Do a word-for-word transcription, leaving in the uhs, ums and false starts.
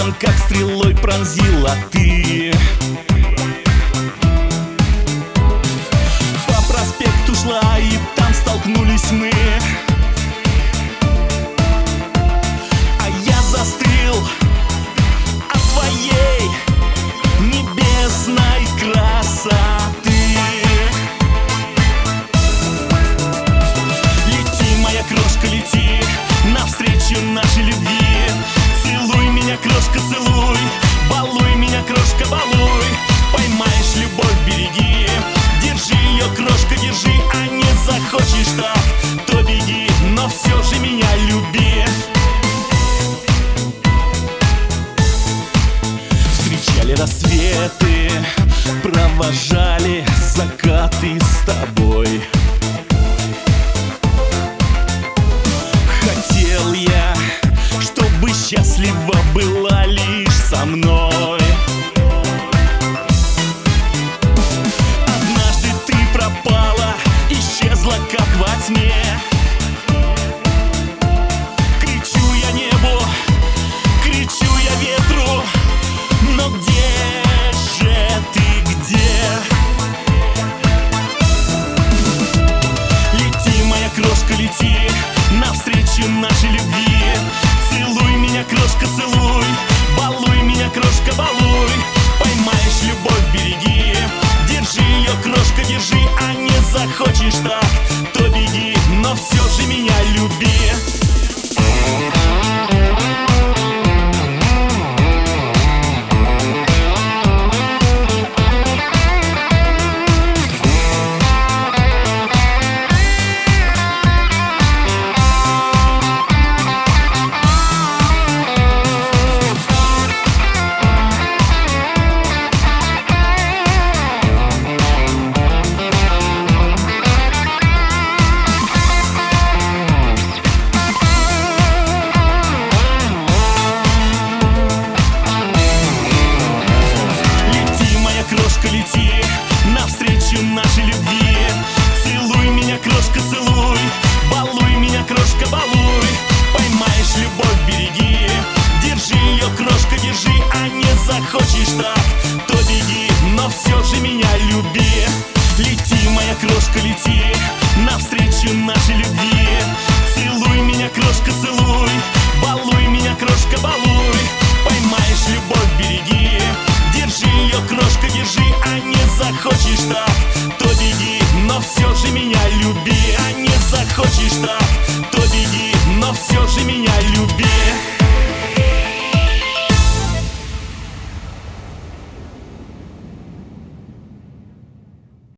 взглядом, как стрелой пронзила ты. По проспекту шла, и там столкнулись мы, а я застыл от твоей небесной красоты. Лети, моя крошка, лети навстречу нашей любви. Целуй меня, крошка, целуй, балуй меня, крошка, балуй. Поймаешь любовь, береги, держи ее, крошка, держи. А не захочешь так, то беги, но все же меня люби. Встречали рассветы, провожали закаты с тобой. Хотел я, чтобы счастлива была лишь со мной. Однажды ты пропала, исчезла как во тьме. Кричу я небу, кричу я ветру, но где же ты, где? Лети, моя крошка, лети навстречу нашей любви. Целуй меня, крошка, целуй, балуй меня, крошка, балуй. Поймаешь любовь, береги, держи ее, крошка, держи. А не захочешь так, то беги, но все же меня люби. Лети навстречу нашей любви. Целуй меня, крошка, целуй, балуй меня, крошка, балуй. Поймаешь любовь, береги, держи ее, крошка, держи. А не захочешь так, то беги, но все же меня люби. Лети, моя крошка, лети навстречу нашей любви. Целуй меня, крошка, целуй, балуй меня, крошка, балуй. Поймаешь любовь, береги, держи ее, крошка, держи. А не захочешь так, то беги, но все же меня люби. А не захочешь так, то беги, но все же меня